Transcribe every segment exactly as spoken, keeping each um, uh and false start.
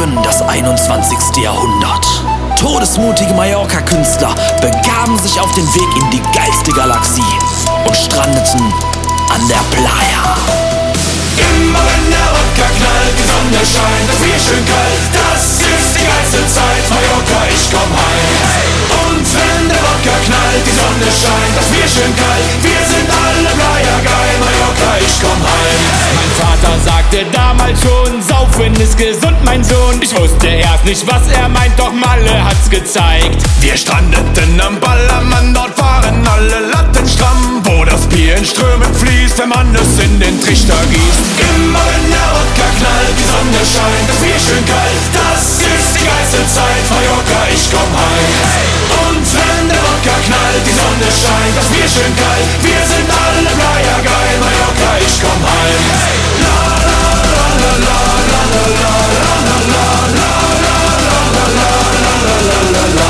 durchschrieben das einundzwanzigste Jahrhundert. Todesmutige Mallorca-Künstler begaben sich auf den Weg in die geilste Galaxie und strandeten an der Playa. Immer wenn der Wodka knallt, die Sonne scheint, das Bier schön kalt, das ist die geilste Zeit, Mallorca, ich komm heim. Und wenn der Wodka knallt, die Sonne scheint, das Bier schön kalt, wir sind alle Playa geil, Mallorca, ich komm heim. Mein Vater sagte damals schon, Saufen ist gesund, mein Sohn. Ich wusste erst nicht, was er meint, doch Malle hat's gezeigt. Wir strandeten am Ballermann, dort waren alle Latten stramm, wo das Bier in Strömen fließt, wenn man es in den Trichter gießt. Immer wenn der Wodka knallt, die Sonne scheint, das Bier schön kalt, das ist die geilste Zeit, Mallorca, ich komm heim. Und wenn der Wodka knallt, die Sonne scheint, das Bier schön kalt, wir sind alle Playa geil, Mallorca, ich komm heim. La la la la la la la la la la la la la la la la la.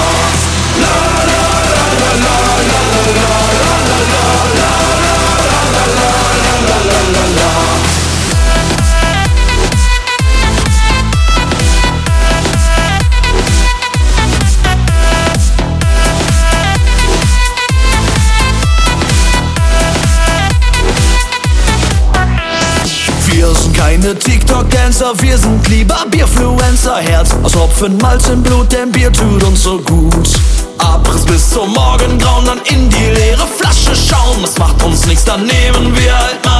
Wir sind keine TikTok-Dancer, wir sind lieber Bierfluencer. Herz aus Hopfen, Malz im Blut, denn Bier tut uns so gut. Abriss bis zum Morgengrauen, dann in die leere Flasche schauen. Das macht uns nichts, dann nehmen wir halt mal